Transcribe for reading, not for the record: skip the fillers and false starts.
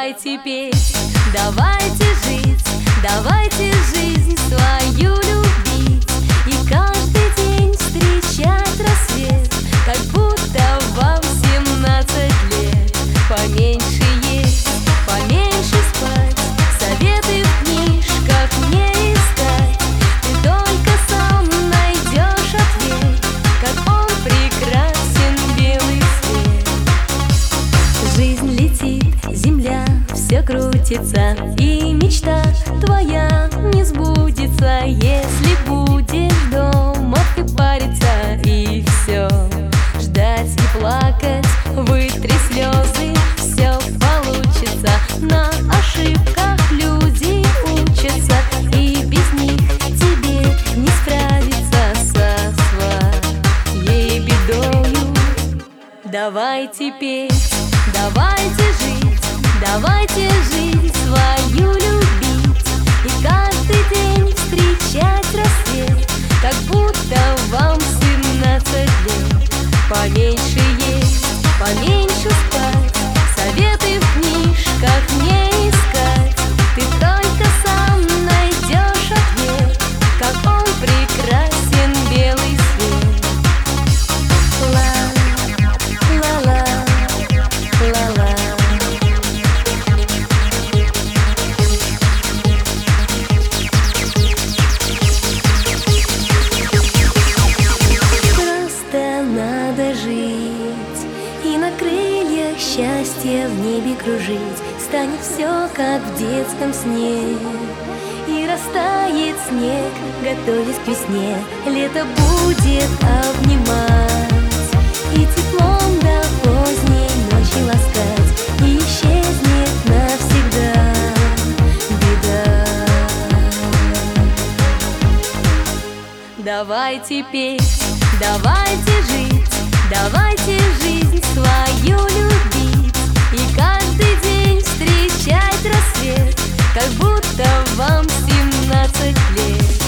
Давайте петь, давайте жить, давайте жизнь свою любить и каждый день встречать рассвет, как будто вам 17 лет. Поменьше есть, поменьше спать, советы в книжках не искать. Ты только сам найдешь ответ, как он прекрасен, белый свет. Жизнь летит, земля все крутится, и мечта твоя не сбудется, если будешь дома ты париться и все ждать и плакать, вытри слезы, все получится. На ошибках люди учатся, и без них тебе не справиться со своей бедою. Давайте петь, давайте жить, давайте жизнь свою любить и каждый день встречать рассвет, как будто вам 17 лет. Поменьше есть, поменьше спать, советы в книжках не искать. Ты только сам найдешь ответ, как он прекрасен, белый свет. Ла-ла-ла, ла-ла. Надо жить и на крыльях счастья в небе кружить. Станет все, как в детском сне, и растает снег, готовясь к весне. Лето будет обнимать и теплом до поздней ночи ласкать, и исчезнет навсегда беда. Давайте петь, давайте жить, давайте жизнь свою любить и каждый день встречать рассвет, как будто вам 17 лет.